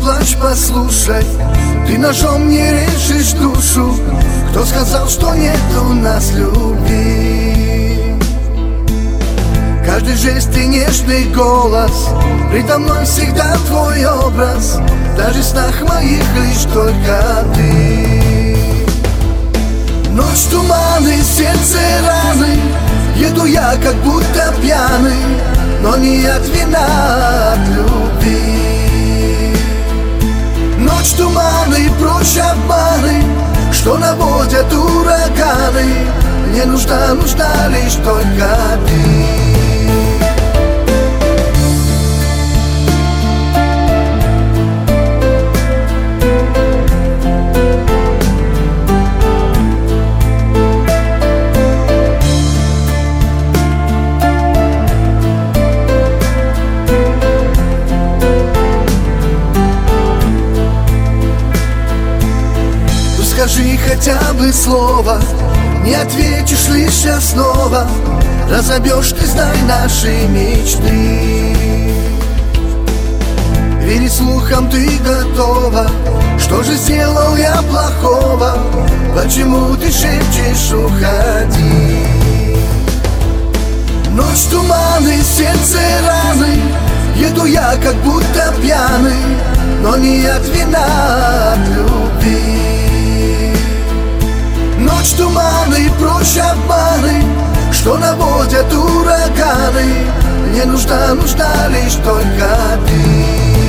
плачь, послушай, ты ножом не режешь душу. Кто сказал, что нет у нас любви? Каждый жест и нежный голос, предо мной всегда твой образ. Даже в снах моих лишь только ты. Ночь, туманы, сердце, раны, еду я как будто пьяный, но не от вина, а от любви. Ночь, туманы, прочь обманы, что наводят ураганы. Мне нужна лишь только ты. Скажи хотя бы слово, не ответишь лишь снова. Разобьешь ты, знай, наши мечты. Верить слухам ты готова. Что же сделал я плохого? Почему ты шепчешь уходи? Ночь, туманы, сердце, раны, еду я как будто пьяный, но не от вина, а от любви. Ночь, туманы, прочь обманы, что наводят ураганы. Мне нужна лишь только ты.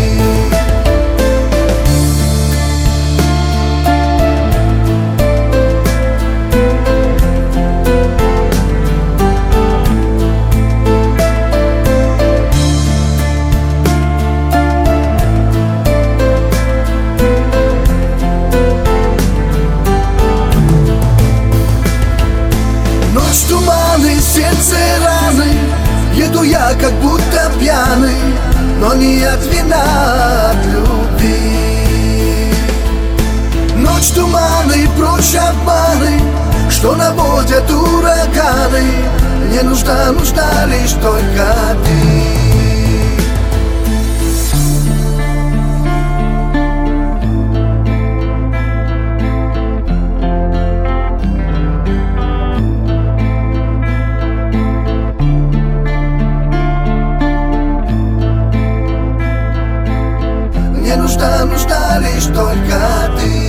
Туманы, сердце, раны, еду я как будто пьяный, но не от вина, а от любви. Ночь, туманы, прочь обманы, что наводят ураганы. Мне нужна лишь только ты. Мне нужна лишь только ты.